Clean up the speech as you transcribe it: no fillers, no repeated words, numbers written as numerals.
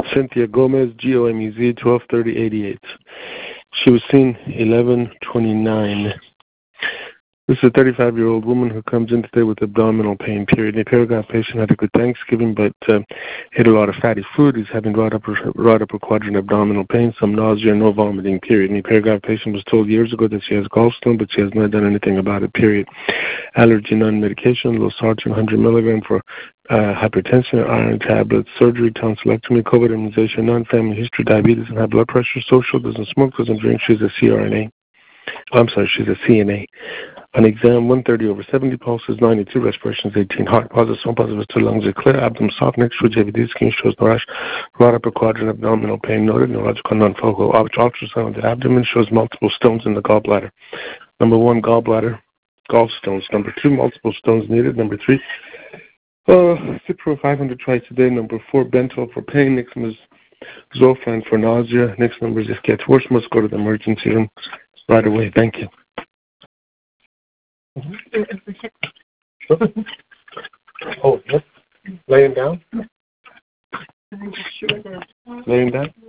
Cynthia Gomez, GOMEZ, 123088. She was seen 1129. This is a 35-year-old woman who comes in today with abdominal pain, period. The paragraph patient had a good Thanksgiving, but ate a lot of fatty food. He's having right upper quadrant abdominal pain, some nausea, no vomiting, period. The paragraph patient was told years ago that she has gallstone, but she has not done anything about it, period. Allergy, non-medication, losartan, 100 milligram for hypertension, iron tablets, surgery, tonsillectomy, COVID immunization, non-family history, diabetes, and high blood pressure, social, doesn't smoke, doesn't drink. She's a CRNA. She's a CNA. On exam, 130/70, pulse is 92, respirations 18, heart positive, swim positive, 2 lungs are clear, abdomen soft, next to JVD, skin shows no rash, right upper quadrant, abdominal pain noted, neurological non-focal, ultrasound of the abdomen shows multiple stones in the gallbladder. Number 1, gallbladder, gallstones. Number 2, multiple stones needed. Number 3, Cipro 500 twice a day. Number 4, Bentol for pain. Next number is Zofran for nausea. Next number is if it gets worse, must go to the emergency room right away. Thank you. Oh, yes. Laying down? Laying down?